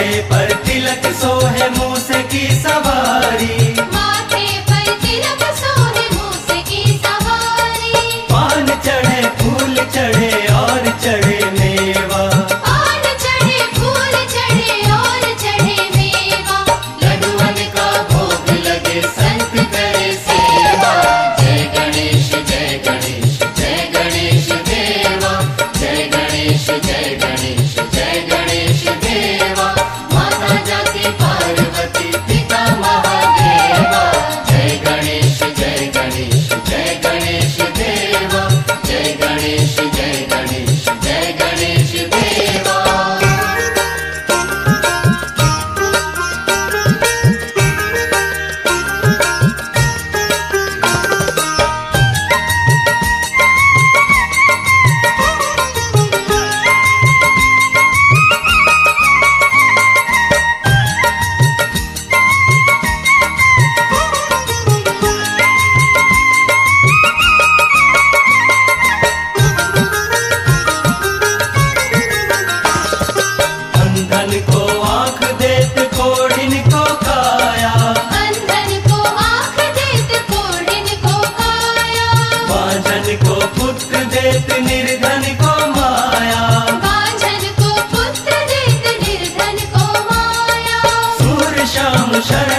माथे पर तिलक सोहे मूसे की सवारी, माथे पर तिलक सोहे मूसे की सवारी। पान चढ़े फूल चढ़े और चढ़े मेवा, पान चढ़े फूल चढ़े और चढ़े मेवा। लड्डुअन का भोग लगे संत करे सेवा। जय गणेश जय गणेश जय गणेश देवा, जय गणेश जय गणेश जय गणेश देवा। माता जाति पार्वती पिता महादेवा, जय गणेश जय गणेश जय गणेश देवा, जय गणेश जय गणेश जय गणेश देवा। अंधन को आँख देत कोढ़िन को काया, अंधन को आँख देत कोढ़िन को काया। बांझन को पुत्र देत निर्धन को माया, बांझन को पुत्र देत निर्धन को माया। सूर श्याम शरण